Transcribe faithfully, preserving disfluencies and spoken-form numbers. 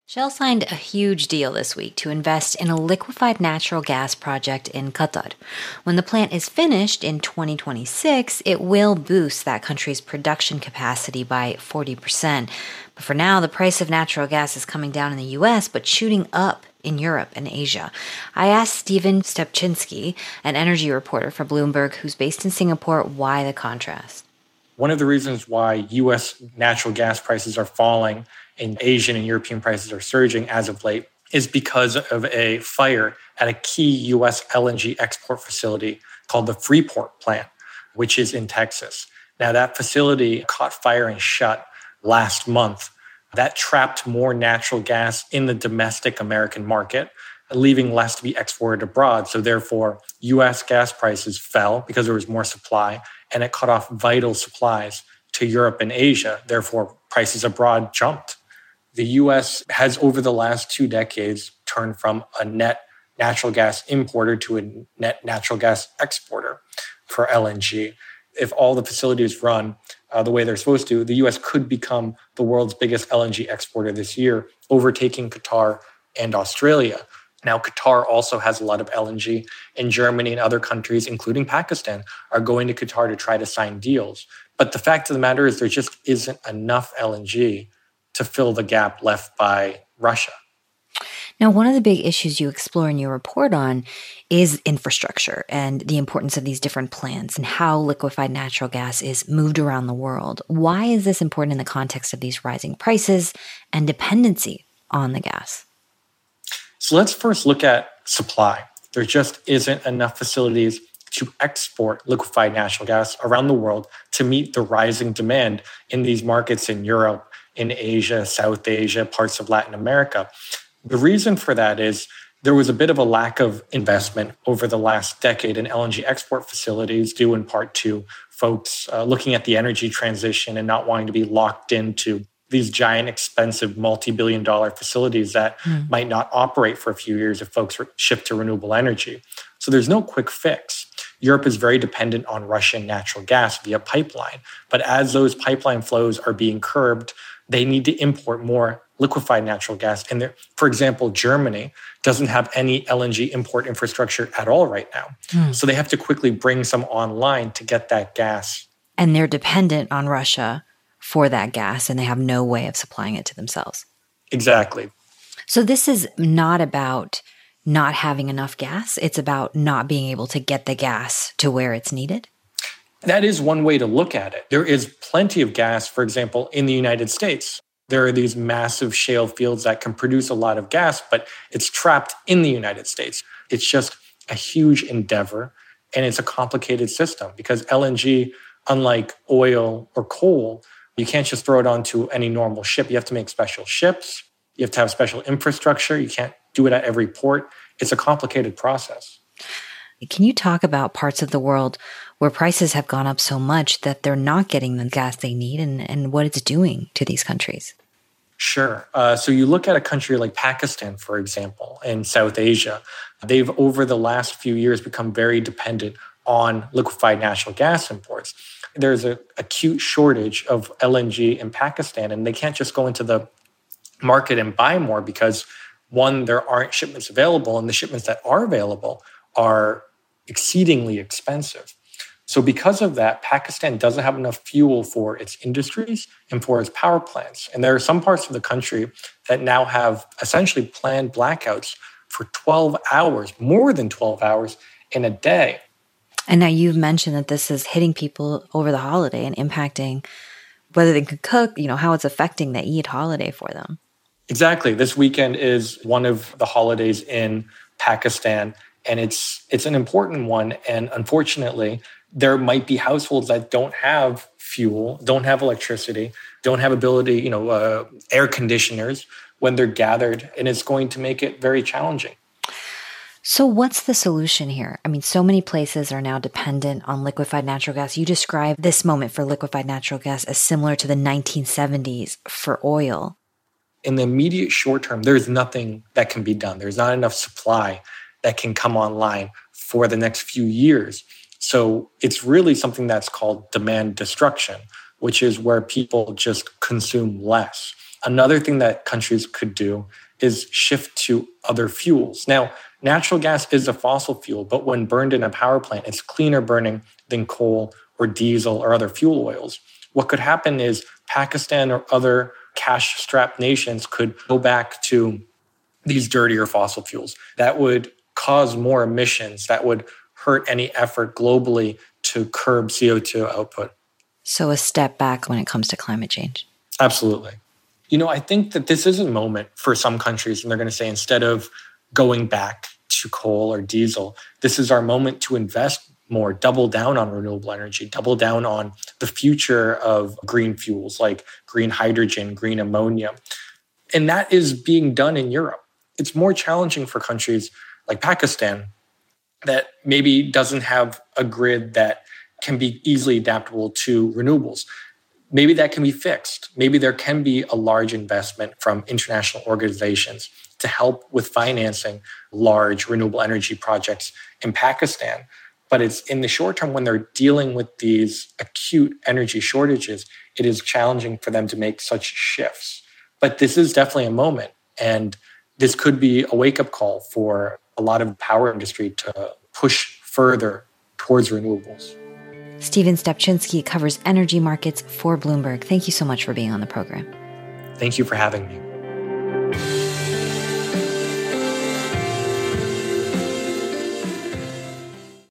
Shell signed a huge deal this week to invest in a liquefied natural gas project in Qatar. When the plant is finished in twenty twenty-six, it will boost that country's production capacity by forty percent. But for now, the price of natural gas is coming down in the U S, but shooting up in Europe and Asia. I asked Stephen Stepczynski, an energy reporter for Bloomberg who's based in Singapore, why the contrast. One of the reasons why U S natural gas prices are falling and Asian and European prices are surging as of late is because of a fire at a key U S L N G export facility called the Freeport plant, which is in Texas. Now, that facility caught fire and shut last month. That trapped more natural gas in the domestic American market, leaving less to be exported abroad. So therefore, U S gas prices fell because there was more supply, and it cut off vital supplies to Europe and Asia. Therefore, prices abroad jumped. The U S has, over the last two decades, turned from a net natural gas importer to a net natural gas exporter for L N G. If all the facilities run uh, the way they're supposed to, the U S could become the world's biggest L N G exporter this year, overtaking Qatar and Australia. Now, Qatar also has a lot of L N G, and Germany and other countries, including Pakistan, are going to Qatar to try to sign deals. But the fact of the matter is there just isn't enough L N G to fill the gap left by Russia. Now, one of the big issues you explore in your report on is infrastructure and the importance of these different plants and how liquefied natural gas is moved around the world. Why is this important in the context of these rising prices and dependency on the gas? So let's first look at supply. There just isn't enough facilities to export liquefied natural gas around the world to meet the rising demand in these markets in Europe, in Asia, South Asia, parts of Latin America. The reason for that is there was a bit of a lack of investment over the last decade in L N G export facilities, due in part to folks uh, looking at the energy transition and not wanting to be locked into these giant, expensive, multi-billion dollar facilities that mm. might not operate for a few years if folks shift to renewable energy. So there's no quick fix. Europe is very dependent on Russian natural gas via pipeline. But as those pipeline flows are being curbed, they need to import more liquefied natural gas. And there, for example, Germany doesn't have any L N G import infrastructure at all right now. Mm. So they have to quickly bring some online to get that gas. And they're dependent on Russia for that gas, and they have no way of supplying it to themselves. Exactly. So this is not about not having enough gas. It's about not being able to get the gas to where it's needed. That is one way to look at it. There is plenty of gas, for example, in the United States. There are these massive shale fields that can produce a lot of gas, but it's trapped in the United States. It's just a huge endeavor, and it's a complicated system because L N G, unlike oil or coal, you can't just throw it onto any normal ship. You have to make special ships. You have to have special infrastructure. You can't do it at every port. It's a complicated process. Can you talk about parts of the world where prices have gone up so much that they're not getting the gas they need and, and what it's doing to these countries? Sure. Uh, so you look at a country like Pakistan, for example, in South Asia. They've, over the last few years, become very dependent on liquefied natural gas imports. There's an acute shortage of L N G in Pakistan, and they can't just go into the market and buy more because, one, there aren't shipments available, and the shipments that are available are exceedingly expensive. So because of that, Pakistan doesn't have enough fuel for its industries and for its power plants. And there are some parts of the country that now have essentially planned blackouts for twelve hours, more than twelve hours in a day. And now you've mentioned that this is hitting people over the holiday and impacting whether they can cook, you know, how it's affecting the Eid holiday for them. Exactly. This weekend is one of the holidays in Pakistan, and it's it's an important one. And unfortunately, there might be households that don't have fuel, don't have electricity, don't have ability, you know, uh, air conditioners when they're gathered, and it's going to make it very challenging. So what's the solution here? I mean, so many places are now dependent on liquefied natural gas. You describe this moment for liquefied natural gas as similar to the nineteen seventies for oil. In the immediate short term, there's nothing that can be done. There's not enough supply that can come online for the next few years. So it's really something that's called demand destruction, which is where people just consume less. Another thing that countries could do is shift to other fuels. Now, natural gas is a fossil fuel, but when burned in a power plant, it's cleaner burning than coal or diesel or other fuel oils. What could happen is Pakistan or other cash-strapped nations could go back to these dirtier fossil fuels. That would cause more emissions. That would hurt any effort globally to curb C O two output. So a step back when it comes to climate change. Absolutely. You know, I think that this is a moment for some countries, and they're going to say instead of going back to coal or diesel, this is our moment to invest more, double down on renewable energy, double down on the future of green fuels like green hydrogen, green ammonia. And that is being done in Europe. It's more challenging for countries like Pakistan that maybe doesn't have a grid that can be easily adaptable to renewables. Maybe that can be fixed. Maybe there can be a large investment from international organizations to help with financing large renewable energy projects in Pakistan. But it's in the short term when they're dealing with these acute energy shortages, it is challenging for them to make such shifts. But this is definitely a moment. And this could be a wake-up call for a lot of the power industry to push further towards renewables. Stephen Stepchinsky covers energy markets for Bloomberg. Thank you so much for being on the program. Thank you for having me.